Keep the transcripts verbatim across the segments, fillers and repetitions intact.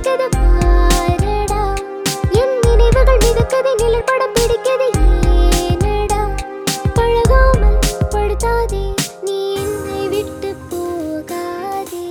பிடிக்குது பாரடா என் நினைவுகள் மிதக்குது நிழல் படம் பிடிக்குது ஏனடா பழகாமல் படுத்தாதே நீ என்னை விட்டு போகாதே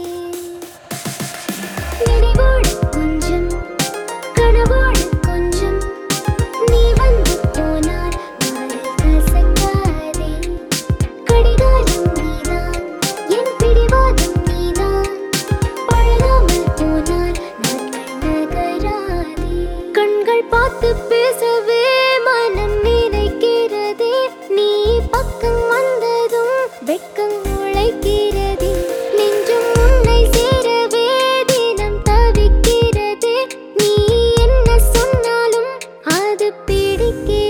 நினைவோடு கொஞ்சம் கனவோடு கொஞ்சம் நீ வந்து போனால் நாளில் கசங்காதே கடிகாரம் நீதான் என் பிடிவாதம் நீதான் பழகாமல் போனால் நாட்கள் நகராதே கண்கள் பார்த்து பேசவே மனம் நினைக்கிறதே நீ பக்கம் வந்ததும் வெட்கம் உழைக்கிறதே நெஞ்சும் உன்னை சேரவே தினம் தவிக்கிறதே நீ என்ன சொன்னாலும் அது பிடிக்க